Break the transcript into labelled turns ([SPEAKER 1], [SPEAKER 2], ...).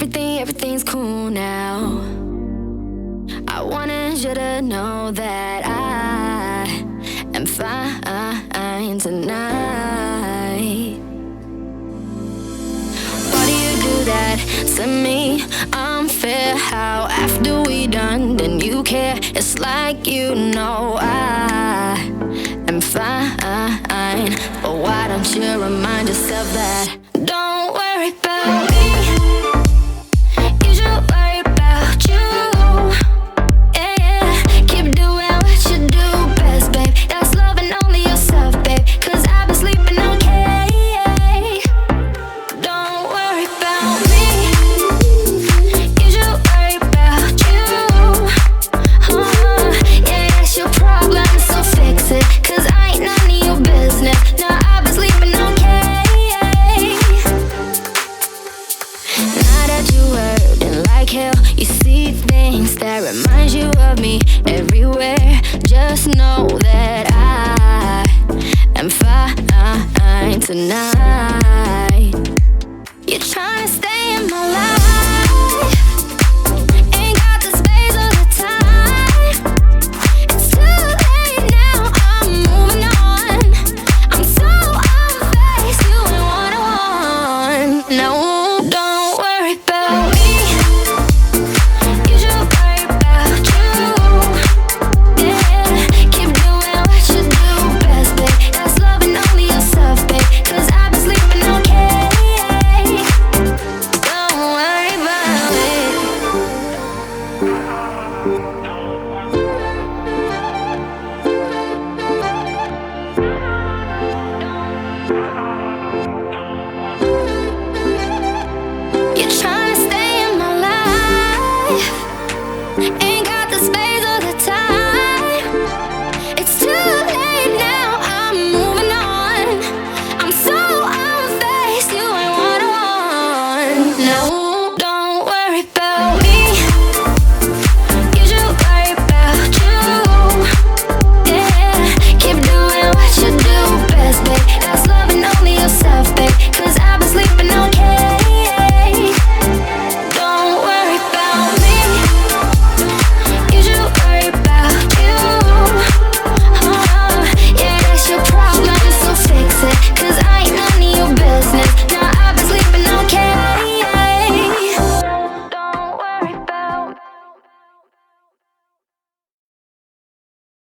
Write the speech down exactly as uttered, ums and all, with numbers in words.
[SPEAKER 1] everything, everything's cool now. I wanted you to know that I am fine tonight. Why do you do that to me? Unfair how after we done, then you care. It's like you know I am fine. But why don't you remind yourself that? Don't worry about me. You should worry about you. Yeah, yeah. Keep doing what you do best, babe. That's loving only yourself, babe. Cause I've been sleeping okay. Don't worry about me. You should worry about you. Uh-huh. Yeah, that's your problem, so fix it. Cause I ain't none of your business. No, I've been sleeping okay. Now that you hurting like hell, you see things that remind you of me everywhere. Just know that I am fine tonight.